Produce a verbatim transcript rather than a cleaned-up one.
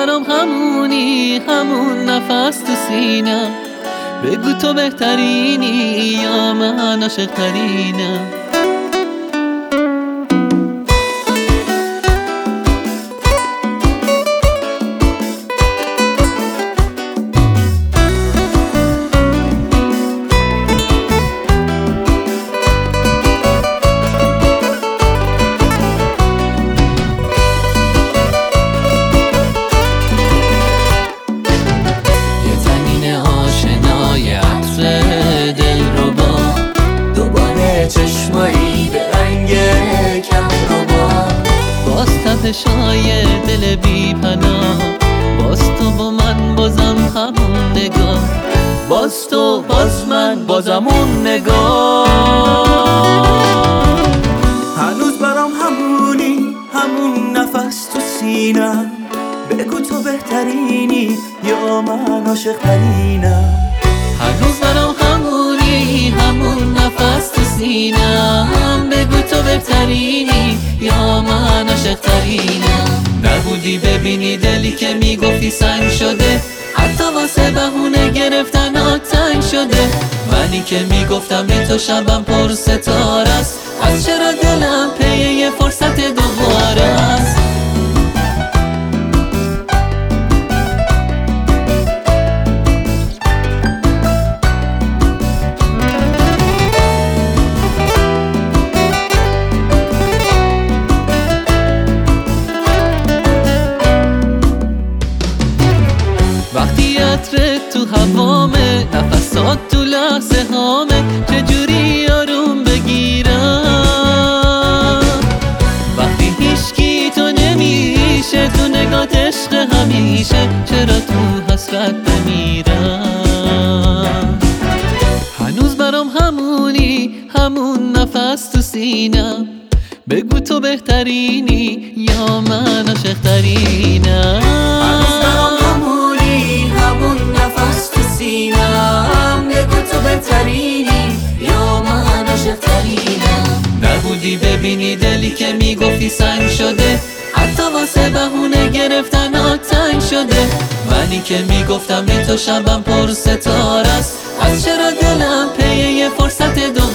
برام همونی، همون نفس تو سینم. بگو تو بهترینی یا من عاشق ترینم. چشمایی به رنگ کم رو باز تپشای دل بی پناه، باز تو با من بازم همون نگاه، باز تو باز من بازم اون نگاه. هنوز برام همونی، همون نفس تو سینم. بگو تو بهترینی یا من عاشق ترینم. هنوز برام همونی، همون نفس تو سینم. بگو تو بهترینی یا من عاشق ترینم. نبودی ببینی دلی که میگفتی سنگ شده، حتی واسه بهونه گرفتن آتنگ شده. منی که میگفتم به تو شبم پر ستاره است، از چرا دلم پی یه فرصت دوباره است. وقتی عطرت تو هوامه، نفسات تو لحظه هامه، چجوری آروم بگیرم. وقتی هیچکی تو نمیشه، تو نگات عشق همیشه، چرا تو حسرت بمیرم. هنوز برام همونی، همون نفس تو سینم. بگو تو بهترینی یا من عاشق ترینم. هنوز برام همونی، همون نفس تو سینم. بگو تو بهترینی یا من عاشق ترینم. نبودی ببینی دلی که میگفتی سنگ شده، حتی واسه بهونه گرفتن آتنگ شده. منی که میگفتم به تو شبم پر ستاره است، از چرا دلم پی یه فرصت دو